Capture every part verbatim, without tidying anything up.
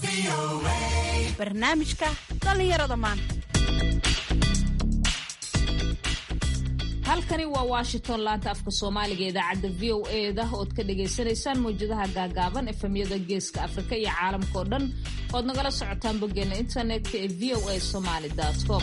barnaamijka dhallinyarada maanta. halkani waa washington, laanta afka soomaaliga idaacadda v o e da ood ka dhagaysanaysaan mawjadaha gaagaaban efemyada geeska afrika iyo caalamka oo dhan ood nagala socotaan boggeena internetka ee v o a somaly com.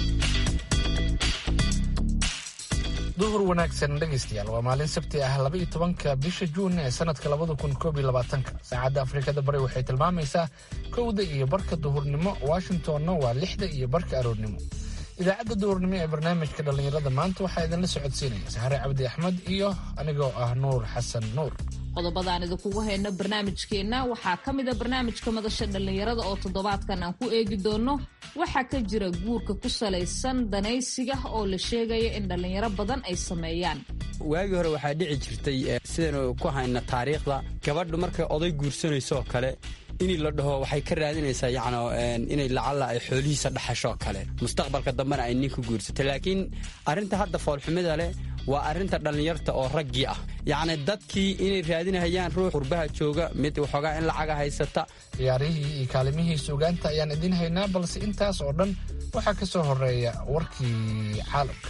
duhur wanaagsan dhegaystayaal, waa maalin sabti ah laba iyo tobanka bisha juun ee sanadka labada kun koob iyo labaatanka. saacadda afrikada bari waxay tilmaamaysaa kowda iyo barka duhurnimo, washingtonna waa lixda iyo barka aroornimo. idaacadda duhurnimo ee barnaamijka dhallinyarada maanta waxaa idinla socodsiinaya sahare cabdi axmed iyo anigoo ah nuur xasan nuur. qodobadaan idinkugu hayno barnaamijkeenna waxaa ka mid a barnaamijka madasha dhallinyarada oo toddobaadkan aan ku eegi doono waxaa ka jira guurka ku salaysan danaysiga oo la sheegaya in dhallinyaro badan ay sameeyaan. waagii hore waxaa dhici jirtay sidaynu ku hayna taariikhda, gabadhu markay oday guursanaysooo kale inii la dhaho waxay ka raadinaysaa yacno inay lacalla ay xoolihiisa dhaxashoo kale, mustaqbalka dambena ay ninka guursatay. laakiin arrinta hadda foolxumida leh waa arrinta dhallinyarta oo raggii ah, yacni dadkii inay raadinahayaan ruux qurbaha jooga, mid waxoogaa in lacaga haysata. ciyaarihii iyo kaalimihii suugaanta ayaan idiin haynaa, balse intaas oo dhan waxaa ka soo horeeya warkii caalamka.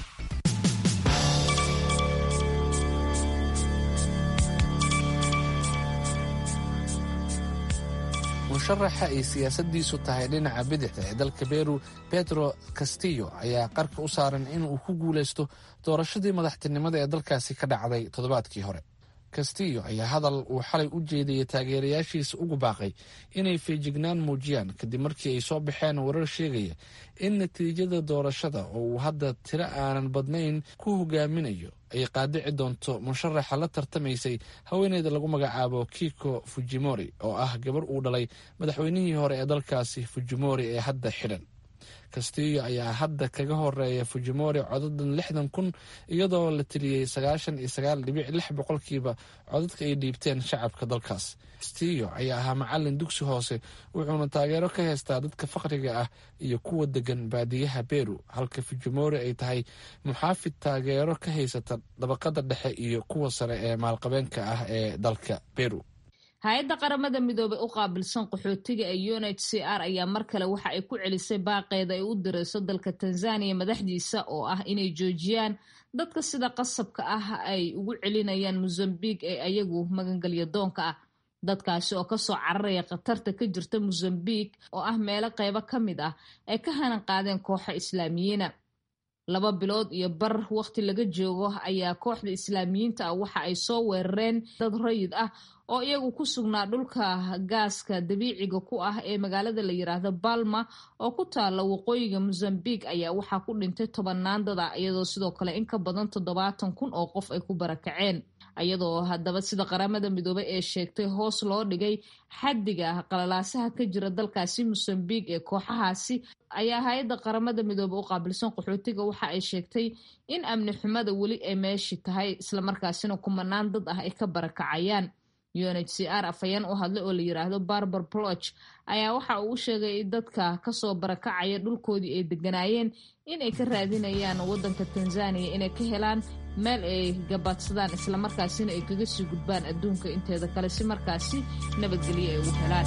musharaxa ay siyaasadiisu tahay dhinaca bidixda ee dalka beru pedro castillo ayaa qarka u saaran inuu ku guulaysto doorashadii madaxtinimada ee dalkaasi ka dhacday toddobaadkii hore. castillo ayaa hadal uu xalay u jeediyey taageerayaashiisa ugu baaqay inay feejignaan muujiyaan kadib markii ay soo baxeen warar sheegaya in natiijada doorashada oo uu hadda tiro aanan badnayn ku hogaaminayo ay qaadici doonto musharaxa la tartamaysay haweeneyda lagu magacaabo kiko fujimori oo ah gabar uu dhalay madaxweynihii hore ee dalkaasi fujimori ee hadda xidhan. castillo ayaa hadda kaga horeeya fujimori codadan lixdan kun iyadoo la tiriyey sagaashan iyo sagaal dhibic lix boqolkiiba codadka ay dhiibteen shacabka dalkaas. castillo ayaa ahaa macalin dugsi hoose, wuxuuna taageero ka haystaa dadka faqriga ah iyo kuwa degan baadiyaha beru, halka fujimori ay tahay muxaafid taageero ka haysata dabaqada dhexe iyo kuwa sare ee maalqabeenka ah ee dalka beru. hay-adda qaramada midoobey u qaabilsan qaxootiga ee u n h c r ayaa mar kale waxa ay ku celisay baaqeeda ay u dirayso dalka tanzaniya madaxdiisa oo ah inay joojiyaan dadka sida qasabka ah ay ugu celinayaan mozambique ee ayagu magangelya doonka ah. dadkaasi oo kasoo cararaya khatarta ka jirta mozambique oo ah meelo qaybo ka mid ah ay ka hanan qaadeen kooxa islaamiyiina. laba bilood iyo bar waqti laga joogo ayaa kooxda islaamiyiinta ah waxa ay soo weerareen dad rayid ah oo iyagu ku sugnaa dhulka gaaska dabiiciga ku ah ee magaalada la yiraahdo Palma oo ku taala waqooyiga Mozambique ayaa waxaa ku dhintay tobanaan dad ah, iyadoo sidoo kale in ka badan toddobaatan kun oo qof ay ku barakaceen. iyadoo haddaba sida qaramada midoobey ee sheegtay hoos loo dhigay xaddiga qalalaasaha ka jira dalkaasi Mozambique ee kooxahaasi ayaa hay-adda qaramada midoobey u qaabilsan qaxootiga waxa ay sheegtay in amni xumada weli ay meeshi tahay, islamarkaasina kumanaan dad ah ay ka barakacayaan. u n h c r afhayeen u hadlay oo la yiraahdo Barber Bloch ayaa waxa uu sheegay in dadka kasoo barakacaya dhulkoodii ay deganaayeen inay ka raadinayaan wadanka Tanzania inay ka helaan meel ay gabadsadaan, islamarkaasina ay kaga sii gudbaan adduunka inteeda kale si markaasi nabadgelyo ay ugu helaan.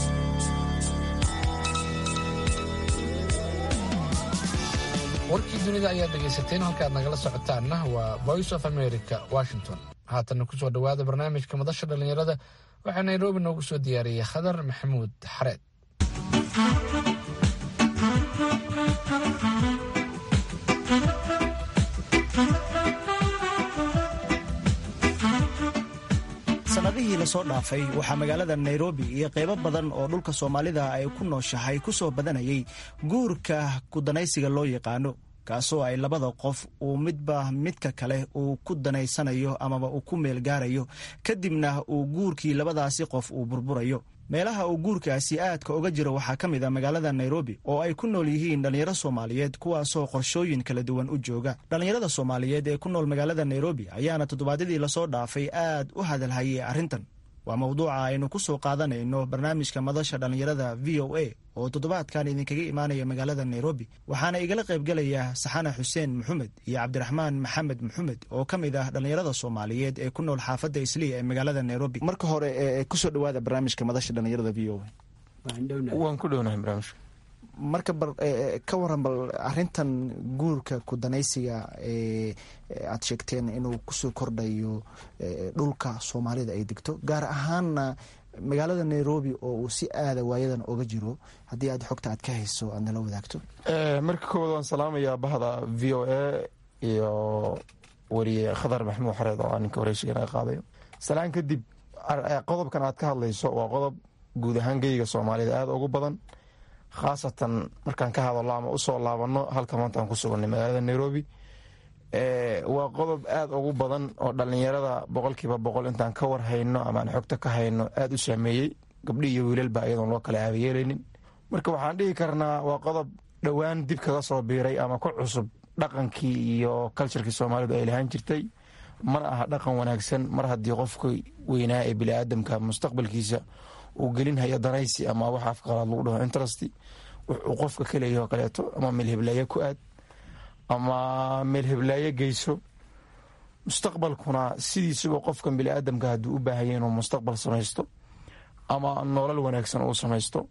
warkii dunida ayaad dhegaysateen, halkaad nagala socotaanna waa Voice of America, Washington. haatana kusoo dhawaada barnaamijka madasha dhallinyarada. waxaa Nairobi noogu soo diyaariyey Khadar Maxamuud Xareed. sanadihii lasoo dhaafay waxaa magaalada Nairobi iyo qaybo badan oo dhulka Soomaalida ay ku nooshahay ku soo badanayay guurka kudanaysiga loo yaqaano, kaasoo ay labada qof uu midba midka kale uu ku danaysanayo amaba uu ku meel gaarayo, kadibna uu guurkii labadaasi qof uu burburayo. meelaha uu guurkaasi aadka uga jiro waxaa ka mid a magaalada Nairobi oo ay ku nool yihiin dhallinyaro Soomaaliyeed kuwaasoo qorshooyin kala duwan u jooga. dhallinyarada Soomaaliyeed ee ku nool magaalada Nairobi ayaana toddobaadyadii lasoo dhaafay aad u hadalhayay arrintan. waa mawduuca aynu ku soo qaadanayno barnaamijka madasha dhallinyarada v o a oo toddobaadkan idinkaga imaanaya magaalada Nairobi. waxaana igala qaybgelaya Saxana Xuseen Maxamed iyo Cabdiraxmaan Maxamed Maxamed oo ka mid ah dhallinyarada Soomaaliyeed ee ku nool xaafadda Islii ee magaalada Nairobi. marka hore ee ku soo dhawaada barnaamijka madasha dhallinyarada v o a. waan ku dhownahay barnaamijka. marka bal ka waran bal arintan guurka ku danaysiga ee aad sheegteen inuu kusoo kordhayo dhulka Soomaalida ay degto gaar ahaan magaalada Nairobi oo uu si aad waayadan uga jiro haddii aad xogta aad ka hayso aad nala wadaagto. ee marka koowaad waan salaamayaa bahda V O A iyo wariye Khadar Maxmuud Xareed oo aan ka wareysiga qaadayo. salaan kadib qodobkan aad ka hadlayso waa qodob guud ahaan geyga Soomaalida aad ugu badan khaasatan markaan ka hadalno ama u soo laabano halka maanta aan ku suganay magaalada Nairobi. ee waa qodob aad ugu badan oo dhalinyarada boqolkiiba boqol intaan ka war hayno ama aan xogta ka hayno aad u saameeyay gabdho iyo wiilalba ayadoon loo kala aabayeelaynin. marka waxaan dhihi karnaa waa qodob dhowaan dib kaga soo biiray ama ku cusub dhaqankii iyo culturkii Soomaalidu ay lahaan jirtay. mana aha dhaqan wanaagsan mar haddii qofka weynaa ee bini'aadamka mustaqbalkiisa uu gelinhayo danaysi ama wax afqalaad lagu dhaho interest wuxuu qofka ka leeyahay kaleeto ama meel heblaaye ku aad ama meel heblaaye geyso. mustaqbalkuna sidiisuba qofka bini'aadamka hadduu u baahan yahay inuu mustaqbal samaysto ama nolol wanaagsan uu samaysto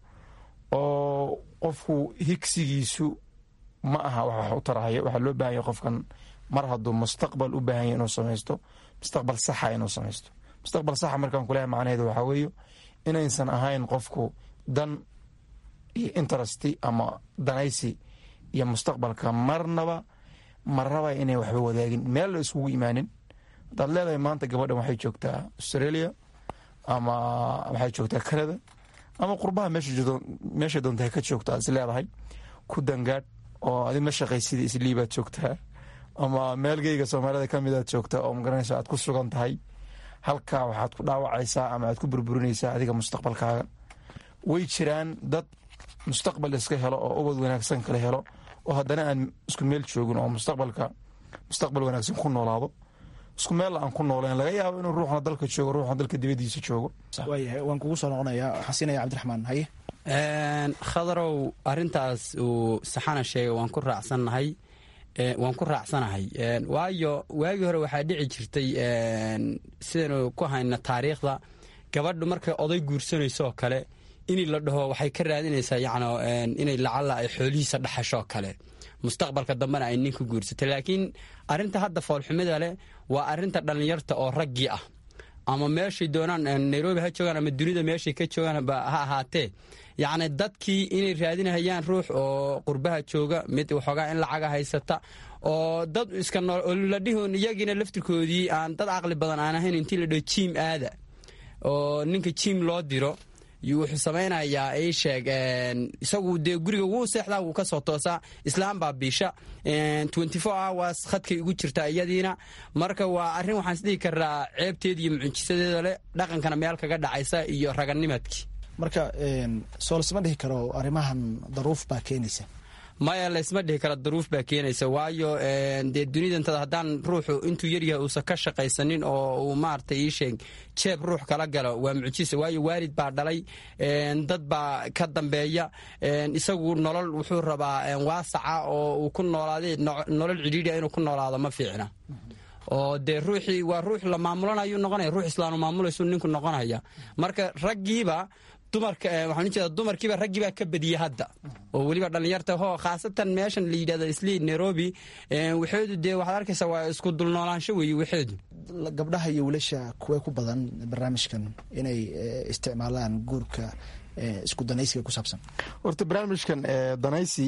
oo qofku higsigiisu ma aha wax u tarahayo. waxaa loo baahan yahay qofkan mar hadduu mustaqbal u baahan yahay inuu samaysto mustaqbal saxa inuu samaysto. mustaqbal saxa markaan kuleeyahay macnaheedu waxaa weeye inaysan ahayn qofku dan iyo interesti ama danaysi iyo mustaqbalka marnaba marnaba inay waxba wadaagin meel la isugu imaanin. hadaad leedahay maanta gabadhan waxay joogtaa Australia ama waxay joogtaa Canada ama qurbaha meesha doontahay ka joogtaa is leedahay ku dangaadh oo adi ma shaqaysid isliibaad joogtaa ama meelgeyga Soomaalida ka midaad joogtaa oo magaranaysa aad ku sugan tahay. halkaa waxaad ku dhaawacaysaa ama aad ku burburinaysaa adiga mustaqbalkaaga. way jiraan dad mustaqbal iska helo oo ubad wanaagsan kala helo oo haddana aan isku meel joogin oo mustaqbalka mustaqbal wanaagsan ku noolaado isku meel aan ku nooleen laga yaabo inuu ruuxna dalka joogo ruuxna dalka dibadiisa joogo. waayahay waan kugu soo noqonayaa xasinaya Cabdiraxmaan haye. khadarow arintaas uu saxana sheegay waan ku raacsannahay waan ku raacsanahay waayo waagii hore waxaa dhici jirtay sidanu ku hayna taariikhda gabadhu markay oday guursanayso kale inay la dhaho waxay ka raadinaysaa yacno inay lacala ay xoolihiisa dhaxasho kale mustaqbalka dambana ay ninka guursatay. laakiin arinta hadda foolxumida leh waa arinta dhalinyarta oo raggii ah ama meeshay doonaan Nairobi ha joogaan ama dunida meeshay ka joogaan ha ahaatee yacni dadkii inay raadinahayaan ruux oo qurbaha jooga mid waxoogaa in lacaga haysata oo dad iska la dhihon iyagiina laftirkoodii aan dad caqli badan aan ahayn intii la dhaho jiim aada oo ninka jiim loo diro wuxuu samaynayaa ay sheeg isagu dee guriga wuu seexdaa wuu ka soo toosaa islaam baa biisha twenty-four hours khadkay ugu jirtaa iyadiina. marka waa arrin waxaan isdhihi karaa ceebteeda iyo mucjisadeeda leh dhaqankana meel kaga dhacaysa iyo raganimadkii. marka soo lasma dhihi karo arrimahan daruuf baa keenaysa. maya laysma dhihi kara daruuf baa keenaysa waayo dee dunidantada haddaan ruuxu intuu yaryahay uusan ka shaqaysanin oo uu maaragtay ii sheeg jeeb ruux kala galo waa mucjisa waayo waalid baa dhalay dad baa ka dambeeya isagu nolol wuxuu rabaa waasaca oo uu ku noolaaday nolol cidhiidhiya inuu ku noolaado ma fiicna oo dee ruuxii waa ruux la maamulanayu noqonaya ruux islaanu maamulaysu ninku noqonaya. marka raggiiba dumarka waxaan jeedaa dumarkiiba raggiibaa ka badiyay hadda oo weliba dhalinyarta ho khaasatan meeshan la yidhahdo isli Nairobi waxeedu dee waxaad arkaysaa waa isku dulnoolaansho weeye waxeedu. gabdhaha iyo wiilasha kuwee ku badan barnaamijkan inay isticmaalaan guurka isku danaysiga ku saabsan. horta barnaamijkan danaysi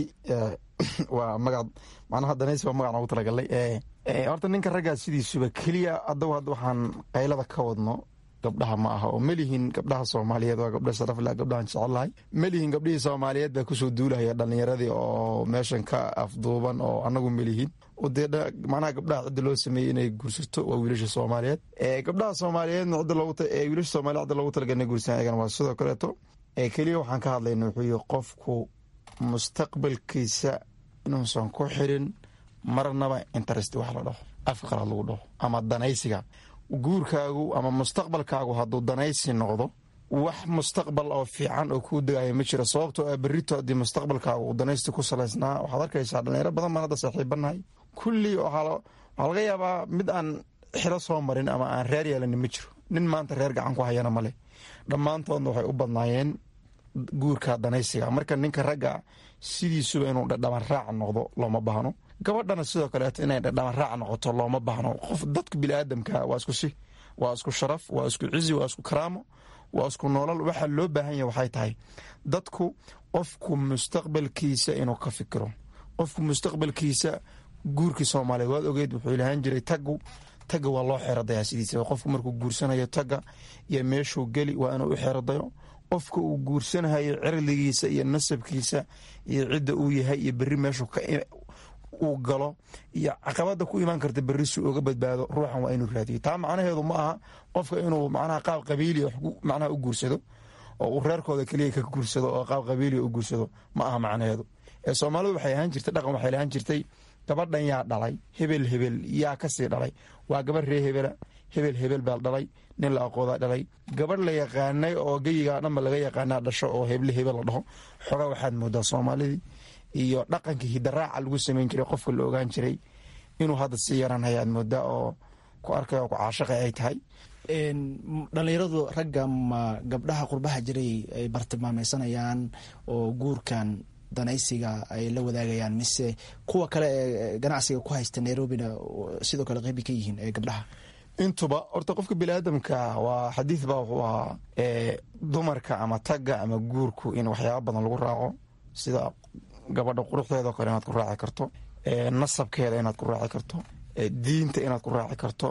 waa magac macnaha danaysi waa magac noogu talagalay. horta ninka raggaa sidiisuba keliya adagu hadda waxaan qaylada ka wadno gabdhaha ma aha oo melihiin gabdhaha Soomaaliyeed waa gabdha sharaf leh gabdhahan jecelahay melihiin gabdhihii Soomaaliyeed baa kusoo duulaya dhalinyaradii oo meeshan ka afduuban oo anagu melihiin oo dee macnaha gabdhaha cidda loo sameeyey inay guursato waa wiilasha Soomaaliyeed. gabdhaha Soomaaliyeedna cidda loogu wiilasha Soomaaliyeed cidda loogu talagalay inay guursadaan ayagana waa sidoo kaleeto. keliya waxaan ka hadlayna wuxuu yahay qofku mustaqbalkiisa inuusan ku xirin marnaba interest wax la dhaho afka qalaad lagu dhaho ama danaysiga. guurkaagu ama mustaqbalkaagu hadduu danaysi noqdo wax mustaqbal oo fiican oo kuu degaya ma jiro sababtoo ah berrito haddii mustaqbalkaagu uu danaysti ku salaysnaa waxaad arkaysaa dhalinyaro badan baan hadda saaxiibanahay kulli waxaa laga yaabaa mid aan xilo soo marin ama aan reer yeelanin ma jiro nin maanta reer gacan ku hayana ma leh dhammaantoodna waxay u badnaayeen guurka danaysiga. marka ninka ragga sidiisuba inuu dhadhaban raac noqdo looma baahno, gabadhana sidoo kaleeto inay dhadhaban raac noqoto looma baahno. qof dadka biniaadamka waa isku si, waa isku sharaf, waa isku cizi, waa isku karaamo, waa isku nolol. waxaa loo baahan yahay waxay tahay dadku qofku mustaqbalkiisa inuu ka fikiro. qofku mustaqbalkiisa guurkii soomaaliyeed waad ogeed wuxuu lahaan jiray tagu taga waa loo xeeradayaa sidiisa. qofku markuu guursanayo taga iyo meeshuu geli waa inuu u xeeradayo. qofka uu guursanayo cirdigiisa iyo nasabkiisa iyo cidda uu yahay iyo berri meeshuu uu galo iyo caqabada ku imaan karta berri si uga badbaado ruuxan waa inuu raadiyo. taa macnaheedu ma aha qofka inuu macnaha qaab qabiiliya macnaha u guursado oo uu reerkooda keliya ka guursado oo qaab qabiiliya u guursado ma aha macnaheedu. ee soomaalidu waxay ahaan jirtay dhaqan waxay lahaan jirtay gabadhan yaa dhalay hebel hebel yaa kasii dhalay, waa gabadh ree hebela, hebel hebel baa dhalay, nin la aqoodaa dhalay. gabadh la yaqaanay oo geyigaa dhanba laga yaqaanaa dhasho oo heble hebel la dhaho. xogaa waxaad moodaa soomaalidii iyo dhaqankii hidaraaca lagu samayn jiray qofka la ogaan jiray inuu hadda sii yaranhaya aad moodaa oo ku arkay oo ku caashaqa ay tahay. dhallinyaradu ragga ma gabdhaha qurbaha jiray ay bartilmaameysanayaan oo guurkan danaysiga ay la wadaagayaan, mise kuwa kale ee ganacsiga ku haysta nairobina sidoo kale qeybi ka yihiin ee gabdhaha? intuba horta qofka biniaadamka waa xadiid baa wuxuu ahaa dumarka ama tagga ama guurku in waxyaaba badan lagu raaco, sida gabadha quruxdeedao kale inaad ku raaci karto, nasabkeeda inaad ku raaci karto, diinta inaad ku raaci karto,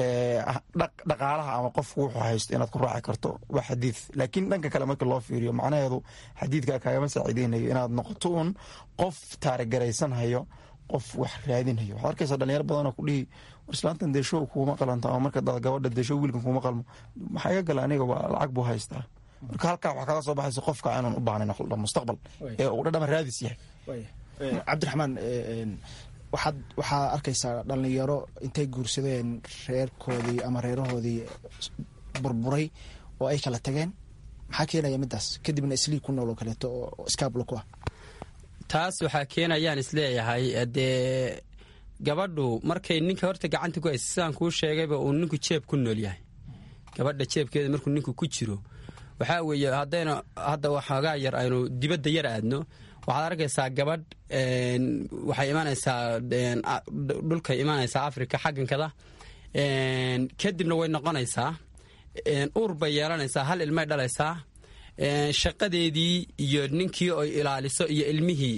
dhaqaalaha ama qofku wuxuu haysto inaad ku raaci karto. waa xadiid. laakiin dhanka kale marka loo fiiriyo macnaheedu xadiidka kaagama saaciideynayo inaad noqoto uun qof taarigaraysanhayo, qof wax raadinhayo. waxaad arkaysaa dhalinyaro badanoo ku dhihi war islaantan deeshow kuuma qalanta ama marka dad gabadha deeshow wiilkan kuuma qalmo, maxaa iga gala aniga waa lacag buu haystaa. marka halkaa waxaa kaga soo baxaysa qofka inaan u baahnayn mustaqbal ee uu dhadhama raadis yahay. cabdiraxmaan, waxaad waxaa arkaysaa dhalinyaro intay guursadeen reerkoodii ama reerahoodii burburay oo ay kala tageen. maxaa keenaya midaas kadibna isliig ku nool oo kaleeto oo iskaablo ku ah? taas waxaa keenayaan isleeyahay dee gabadhu markay ninka horta gacanta ku haysa sidaan kuu sheegayba uu ninku jeeb ku nool yahay. gabadha jeebkeeda markuu ninku ku jiro waxaa weeye haddayna hadda waxoogaa yar aynu dibadda yar aadno waxaad arkaysaa gabadh waxay imaanaysaa dhulkay imaanaysaa africa xaggankada, kadibna way noqonaysaa uur bay yeelanaysaa, hal ilmay dhalaysaa. shaqadeedii iyo ninkii oy ilaaliso iyo ilmihii,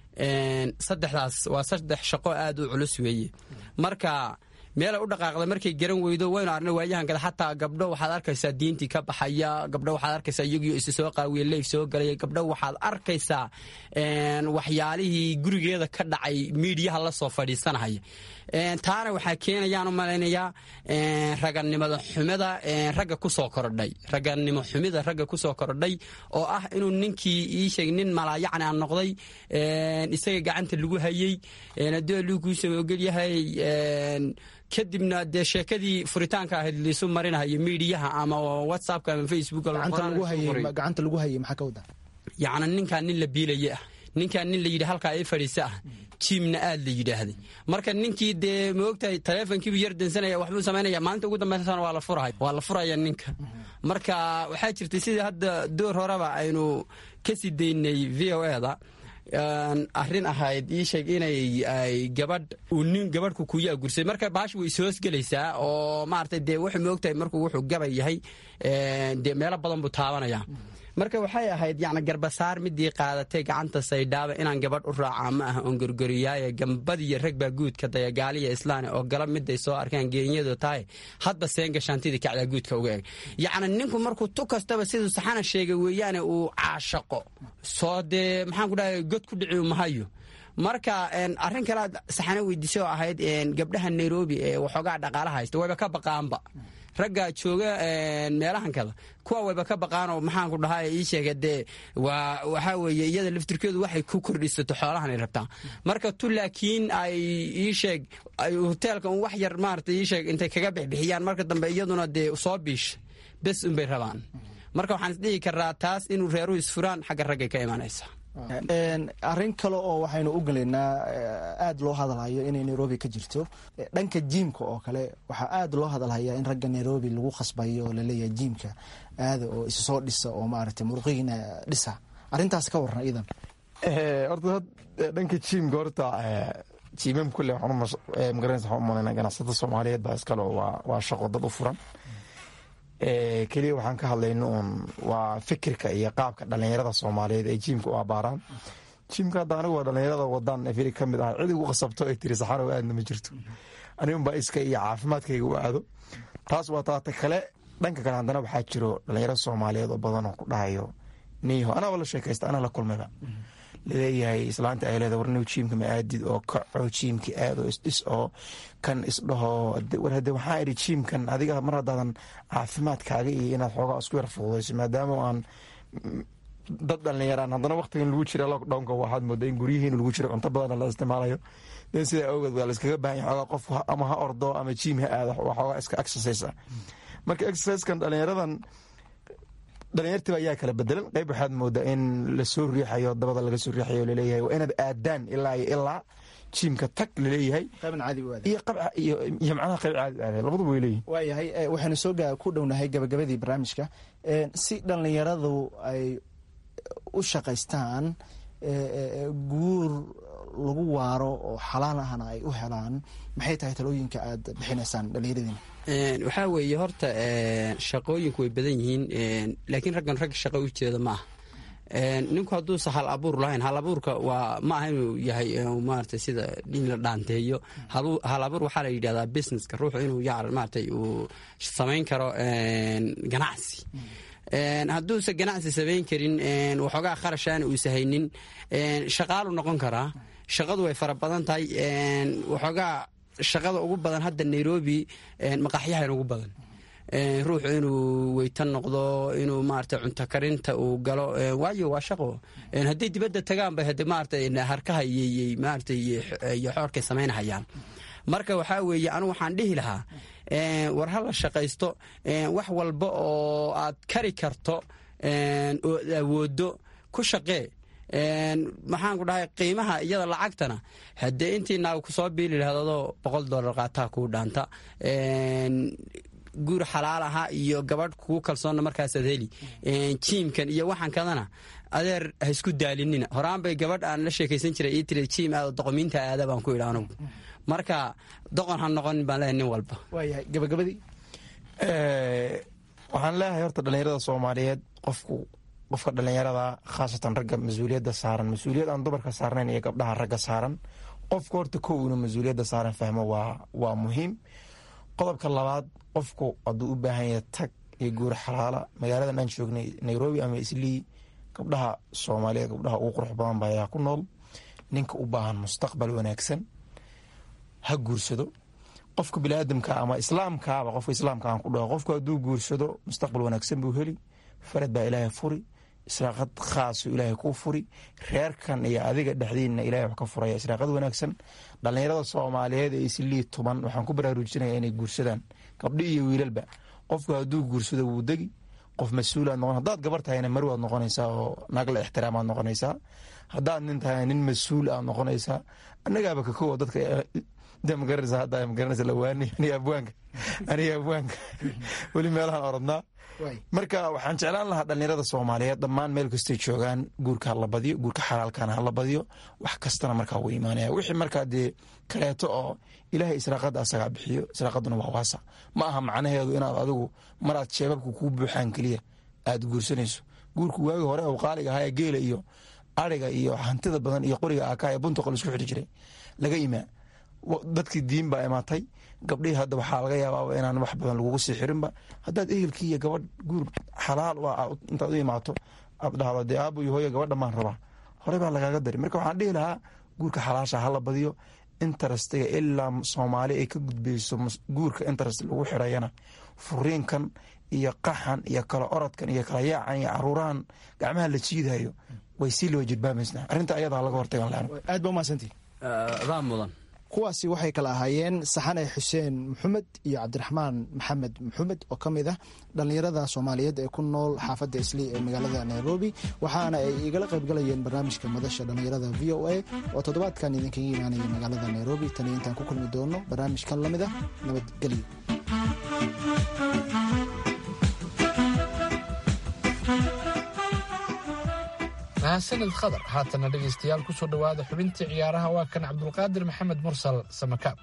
saddexdaas waa saddex shaqo aad u culus weeye. marka meelay u dhaqaaqda markay garan weydo waynu arnay waayahankada xataa gabdho waxaad arkaysaa diintii ka baxaya, gabdho waxaad arkaysaa iyagiyo isa soo qaawiye leyf soo galaya, gabdho waxaad arkaysaa waxyaalihii gurigeeda ka dhacay miidiyaha la soo fadhiisanahaya. taana waxaa keenayaan u malaynayaa raganimada xumida ragga ku soo kordhay raganimo xumida ragga ku soo kordhay oo ah inuu ninkii ii sheeg nin malaayacni aan noqday, isaga gacanta lagu hayey, haddii laguusoo ogol yahay. kadibna dee sheekadii furitaanka ahayd liisu marinahayo miidiyaha ama whatsappka ama facebook gacanta lagu hayay maxaa ka wada? yacni ninkaan nin la biilaye ah, ninkaan nin la yidhi halkaa ii fadhiisa ah, jiimna aad la yidhaahday. marka ninkii dee maogtahay taleefonkiibu yar dansanaya waxbuu samaynaya, maalinta ugu dambaysana waa la furahay waa la furaya ninka. marka waxaa jirtay sidii hadda door horeba aynu ka sii daynay v o eda arrin ahayd ii sheeg inay ay gabadh uu nin gabadhku kuyaa gursay. marka baash way ishoosgelaysaa oo maaragtay dee wuxuu moogtahay markuu wuxuu gabay yahay dee meelo badan buu taabanayaa. marka waxay ahayd yacni garbasaar midii qaadatay gacanta saydhaaba inaan gabadh u raacaa ma aha oon gorgoriyaaye gambadiyo rag baa guudka dayagaaliya islaane oo galab miday soo arkaan geenyadu tahay hadba seen gashaantidii kacdaa guudka uga eg. yacni ninku markuu tu kastaba siduu saxana sheegay weeyaane uu caashaqo soo dee maxaan ku dhahay god ku dhiciu mahayo. marka arrin kale aad saxana weydiisay oo ahayd gabdhaha nairobi ee waxoogaa dhaqaalaha haysta wayba ka baqaanba ragga jooga meelahan kada kuwa wayba ka baqaanoo maxaanku dhahaa ii sheega dee waa waxaa weeye iyada laftirkeedu waxay ku kordhisato xoolahan ay rabtaa. marka tu laakiin ay ii sheeg ay hoteelka un wax yar maarata ii sheeg intay kaga bixbixiyaan marka dambe iyaduna dee soo biish bes unbay rabaan. marka waxaan isdhihi karaa taas inuu reeruhu isfuraan xagga raggay ka imanaysa. arrin kale oo waxaynu u gelaynaa aada loo hadalhayo inay nairobi ka jirto dhanka jiimka oo kale waxaa aada loo hadalhayaa in ragga nairobi lagu khasbayo oo laleeyahay jiimka aada oo isu soo dhisa oo maaragtay muruqiina dhisa arrintaas ka warran iidan horta dhanka jiimka horta jiimam kulle magaranaysa waxaan u malaynaa ganacsatada soomaaliyeed baa iskale waa shaqo dad u furan keliya waxaan ka hadlayno uun waa fikirka iyo qaabka dhallinyarada soomaaliyeed ay jiimka u abaaraan jiimka hadda anigu waa dhallinyarada wadaan fili ka mid ah cid igu qasabto ay tiri saxaro aadna ma jirto anigunbaa iska iyo caafimaadkayga u aado taas waa taata kale dhanka kale haddana waxaa jiro dhallinyaro soomaaliyeed oo badan oo ku dhahayo niho anaaba la sheekaysta anaa la kulmayba laleeyahay islaanta ay leeda warniw jiimka ma aadid oo kaco jiimka aad oo isdhis oo kan isdhaho war hade waxaa idhi jiimkan adiga mar haddaadan caafimaadkaaga iyo inaad xoogaa isku yar fududayso maadaama aan dad dhallinyaraan haddana waqtigan lagu jira lockdownka waxaad moodaa in guryihiin lagu jiro cunto badan la isticmaalayo den sidaa awgeed waa layskaga baahan yahay xoogaa qof ama ha ordo ama jiim ha aado waxoogaa iska exercise ah marka exercisekan dhallinyaradan dhalinyartiba ayaa kala bedelan qayb waxaad moodaa in lasoo riixayo dabada laga soo riixayo laleeyahay waa inaad aadaan ilaa iyo ilaa jiimka tag laleeyahay iyo macnaha qayb caadi aada labaduba way leeyihin waayahay waxaynu soo ku dhownahay gabagabadii barnaamijka si dhallinyaradu ay u shaqaystaan guur lagu waaro oo xalaal ahna ay u helaan maxay tahay talooyinka aad bixinaysaan dhallinyaradiina waxaa weeye horta shaqooyinku way badan yihiin laakiin raggan rag shaqo u jeeda ma aha ninku hadduusa hal abuur lahayn hal abuurka waa ma aha inuu yahay maarata sida in la dhaanteeyo hal abuur waxaa la yidhahdaa businesska ruuxu inuu ya maaratay uu samayn karo ganacsi hadduusa ganacsi samayn karin waxoogaa kharashaana uusa haynin shaqaalu noqon karaa shaqadu way fara badan tahay waxoogaa shaqada ugu badan hadda nairobi maqaaxyahan ugu badan ruuxu inuu weytan noqdo inuu maarata cunto karinta uu galo waayo waa shaqo hadday dibadda tagaanba hade maarata harkaha iyo maarata iyo xoorkay samaynahayaan marka waxaa weeye anigu waxaan dhihi lahaa war ha la shaqaysto wax walba oo aad kari karto oo awoodo ku shaqee maxaan ku dhahay qiimaha iyada lacagtana haddee intii naaga kusoo biili lahaadadoo boqol dollar qaataa kuu dhaanta guur xalaal aha iyo gabadh kugu kalsoonna markaasaad heli jiimkan iyo waxaan kadana adeer ha isku daalinina horaan bay gabadh aan la sheekaysan jiray ii tiri jiim aado doqomiinta aada baan ku idhi anugu marka doqon ha noqonin baan leeyahay nin walba waayahay gabagabadii waxaan leeyahay horta dhallinyarada soomaaliyeed qofku qofka dhallinyarada khaasatan ragga mas-uuliyadda saaran mas-uuliyad aan dumarka saarnayn iyo gabdhaha ragga saaran qofku horta kow inuu mas-uuliyadda saaran fahmo waa waa muhiim qodobka labaad qofku hadduu u baahan yahay tag iyo guur xalaala magaaladan aan joognay nairobi ama islii gabdhaha soomaaliyeed gabdhaha ugu qurux badan ba ayaa ku nool ninka u baahan mustaqbal wanaagsan ha guursado qofka biniaadamka ama islaamkaaba qofka islaamka aan ku dhaho qofku hadduu guursado mustaqbal wanaagsan buu heli farad baa ilaahay furi israaqad khaasu ilaahay kuu furi reerkan iyo adiga dhexdiinna ilahay wax ka furaya israaqad wanaagsan dhallinyarada soomaaliyeed ee islii tuban waxaan ku baraarujinaya inay guursadaan gabdhi iyo wiilalba qofku hadduu guursado wuu degi qof mas-uulaad noqon haddaad gabar tahayna marwaad noqonaysaa oo naag la ixtiraamaad noqonaysaa haddaad nin tahay nin mas-uul aad noqonaysaa annagaaba kakowa dadka de magaranaysa hadda magaranaysa lawaani aniga abwaanka aniga abwaanka weli meelahaan orodnaa marka waxaan jeclaan lahaa dhallinyarada soomaaliyeed dhammaan meel kastay joogaan guurka hala badiyo guurka xalaalkana hala badiyo wax kastana markaa wuu imaanaya wixii markaa dee kaleeto oo ilaahay israaqada asagaa bixiyo israaqaduna waa waasa ma aha macnaheedu inaad adigu maraad sheebabka kuu buuxaan keliya aad guursanayso guurku waagi hore oo qaaliga ahaa ee geela iyo ariga iyo hantida badan iyo qoriga aka ee buntuqa laisku xidhi jiray laga imaa dadkii diin baa imaatay gabdhihii hadda waxaa laga yaabaaba inaan wax badan lagugu sii xirinba haddaad ehelkii iyo gabadh guur xalaal intaad u imaato aad dhahdo dee aabo iyo hooyo gabadha maan rabaa horey baa lagaaga dari marka waxaan dhihi lahaa guurka xalaasha hala badiyo interestiga ilaa soomaali ay ka gudbayso guurka interest lagu xirayana furiinkan iyo qaxan iyo kala orodkan iyo kala yaacan iyo caruurahan gacmaha la jiidayo way sii loo jidbaamaysa arrinta ayadaa laga hortagan lahan aad ba umahadsantii adaa mudan kuwaasi waxay kala ahaayeen saxane xuseen maxamed iyo cabdiraxmaan maxamed maxamed oo ka mid ah dhallinyarada soomaaliyeed ee ku nool xaafadda islii ee magaalada nairobi waxaana ay igala qaybgalayeen barnaamijka madasha dhallinyarada v o a oo toddobaadkan idinkaga imaanaya magaalada nairobi taniyo intaan ku kulmi doono barnaamijkan la mid ah nabadgelyo. mahadsanid khadar. haatana dhegaystayaal ku soo dhowaada xubintii ciyaaraha waa kan cabdulqaadir maxamed mursal samakaab.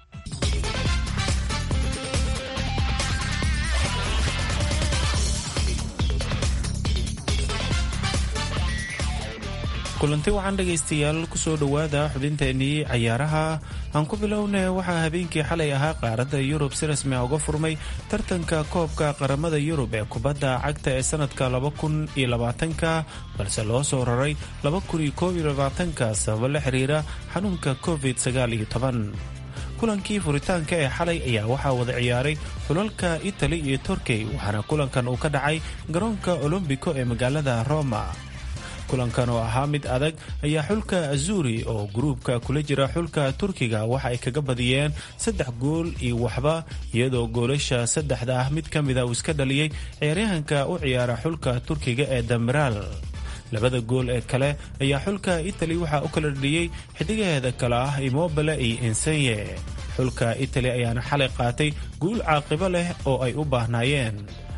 kulanti waxaan dhegaystayaal ku soo dhowaada xubinteennii cayaaraha. aan ku bilowna waxaa habeenkii xalay ahaa qaaradda yurub si rasmi a uga furmay tartanka koobka qaramada yurub ee kubadda cagta ee sanadka laba kun iyo labaatanka balse loo soo raray laba kun iyo koob iyo labaatanka sababo la xiriira xanuunka covid sagaal iyo toban. kulankii furitaanka ee xalay ayaa waxaa wada ciyaaray xulalka itali iyo turkey waxaana kulankan uu ka dhacay garoonka olombico ee magaalada roma. kulankan oo ahaa mid adag ayaa xulka azuri oo gruubka kula jira xulka turkiga waxa ay kaga badiyeen saddex gool iyo waxba iyadoo goolasha saddexda ah mid ka mida uu iska dhaliyey ciyaaryahanka u ciyaara xulka turkiga ee damiral. labada gool ee kale ayaa xulka itali waxaa u kala dhaliyey xidigaheeda kale ah immobile iyo insenye. xulka itali ayaana xalay qaatay guul caaqibo leh oo ay u baahnaayeen.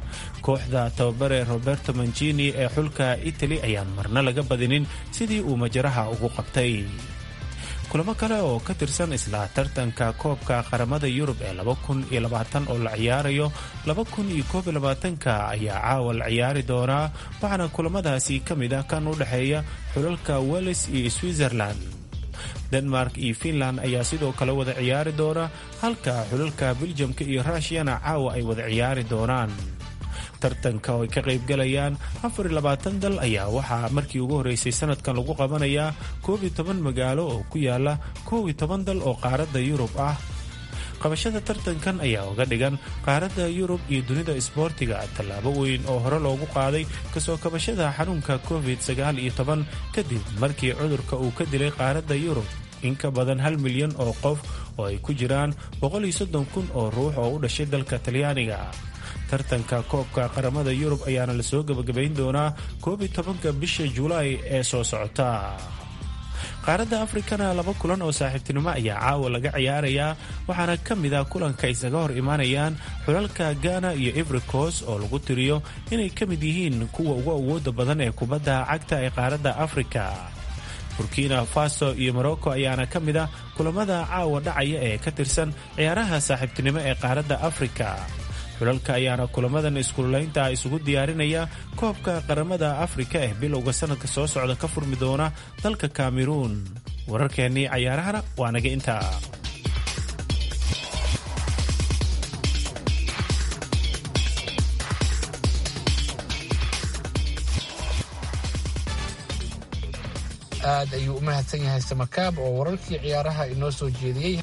kooxda tababare roberto mancini ee xulka itali ayaan marna laga badinin sidii uu majaraha ugu qabtay. kulamo kale oo ka tirsan isla tartanka koobka qaramada yurub ee laba kun iyo labaatan oo la ciyaarayo laba kun iyo koob iyo labaatanka ayaa caawa la ciyaari doonaa waxaana kulamadaasi ka mid ah kan u dhexeeya xulalka wales iyo switzerland. denmark iyo finland ayaa sidoo kale wada ciyaari doona halka xulalka beljamka iyo rushiyana caawa ay wada ciyaari doonaan. tartanka oo ay ka qaybgalayaan afar iyo labaatan dal ayaa waxaa markii ugu horreysay sanadkan lagu qabanayaa koob iyo toban magaalo oo ku yaala koob iyo toban dal oo qaaradda yurub ah. qabashada tartankan ayaa uga dhigan qaaradda yurub iyo dunida isboortiga tallaabo weyn oo hore loogu qaaday kasoo kabashada xanuunka covid sagaal iyo toban kadib markii cudurka uu ka dilay qaaradda yurub in ka badan hal milyan oo qof oo ay ku jiraan boqol iyo soddon kun oo ruux oo u dhashay dalka talyaaniga. tartanka koobka qaramada yurub ayaana la soo gebagabayn doonaa koob iyo tobanka bisha julaay ee soo socota. qaaradda afrikana laba kulan oo saaxiibtinimo ayaa caawa laga ciyaarayaa waxaana ka mid ah kulanka isaga hor imaanayaan xulalka ghana iyo ivory coast oo lagu tiriyo inay ka mid yihiin kuwa ugu awooda badan ee kubadda cagta ee qaaradda afrika. burkina faso iyo morocco ayaana ka mid ah kulamada caawa dhacaya ee ka tirsan ciyaaraha saaxiibtinimo ee qaaradda afrika. xulalka ayaana kulamadan iskulaynta isugu diyaarinaya koobka qaramada afrika ee bilowga sanadka soo socda ka furmi doona dalka kameruun. wararkeennii cayaarahana waa naga intaa. aad ayuu u mahadsan yahay samakaab oo wararkii ciyaaraha inoo soo jeediyey.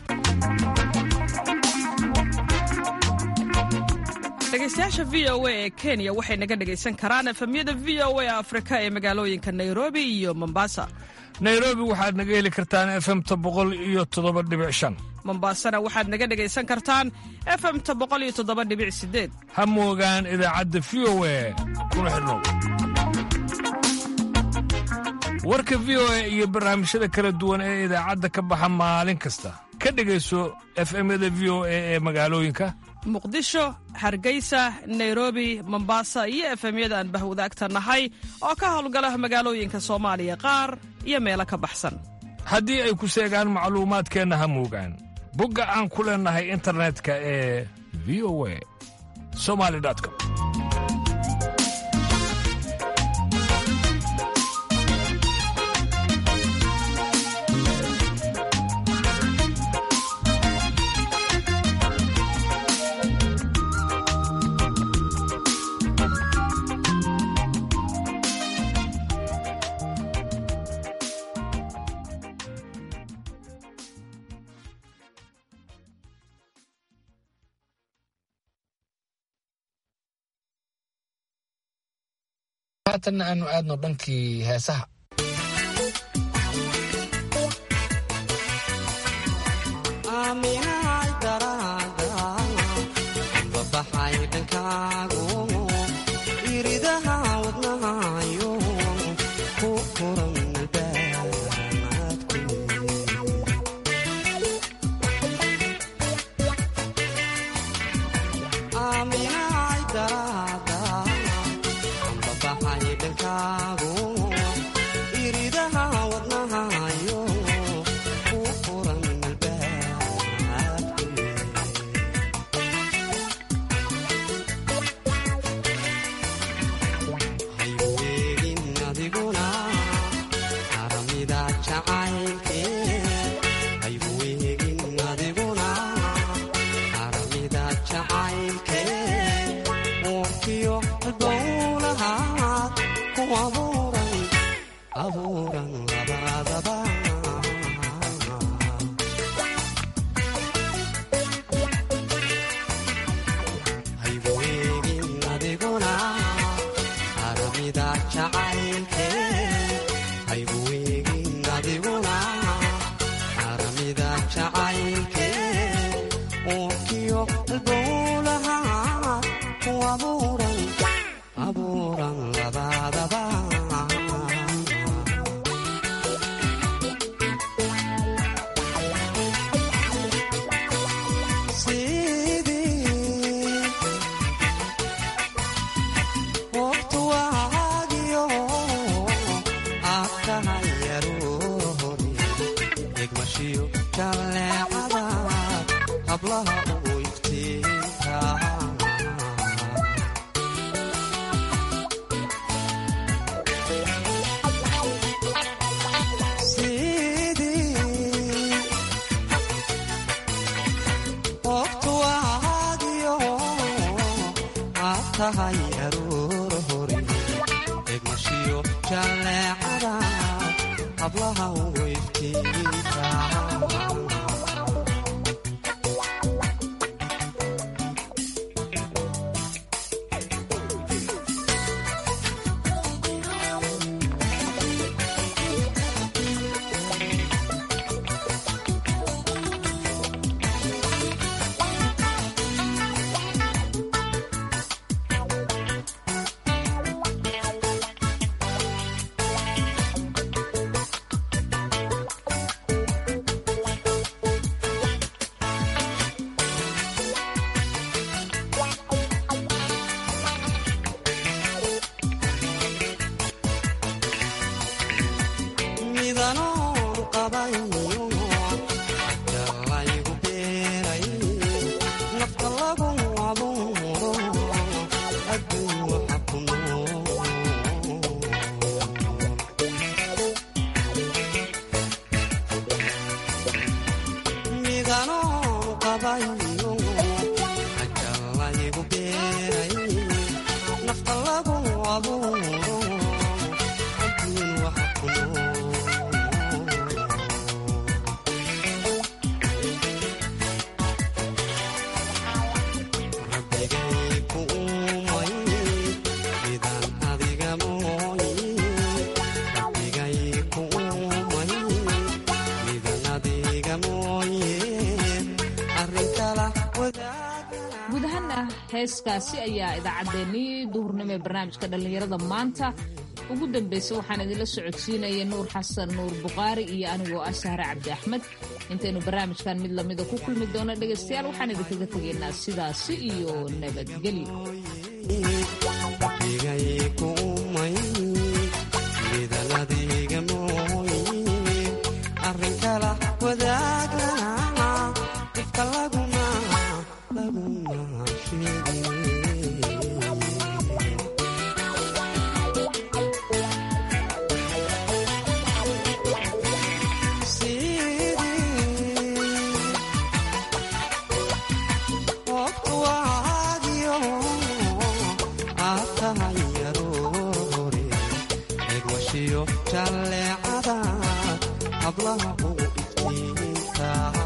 dhegaystayaasha v o a ee kenya waxay naga dhegaysan karaan efemyada v o a afrika ee magaalooyinka nairobi iyo mombasa. nairobi waxaad naga heli kartaan efemta boqol iyo toddoba dhibic shan. mombasana waxaad naga dhegaysan kartaan efemta boqol iyo toddoba dhibic sideed. ha moogaan idaacadda v o a kuna xidhnow. warka v o a iyo barnaamijyada kala duwan ee idaacadda ka baxa maalin kasta ka dhegayso efemyada v o a ee magaalooyinka muqdisho, hargeysa, nairobi, mombasa iyo efemyada aan bahwadaagta nahay oo ka howlgala magaalooyinka soomaaliya qaar iyo meelo ka baxsan. haddii ay ku seegaan macluumaadkeenna ha moogaan bogga aan ku leennahay internetka ee v o a somali com. haatanna aanu aadno dhankii heesaha. abuuran abuuran labadaba heeskaasi ayaa idaacaddeenii duhurnimo ee barnaamijka dhallinyarada maanta ugu dambaysa waxaan idinla socodsiinaya nuur xasan nuur bukhaari iyo anigoo ah sahre cabdi axmed intaynu barnaamijkan mid lamida ku kulmi doono dhegaystayaal waxaan idinkaga tegaynaa sidaasi iyo jaleecada hablaha u iftiinta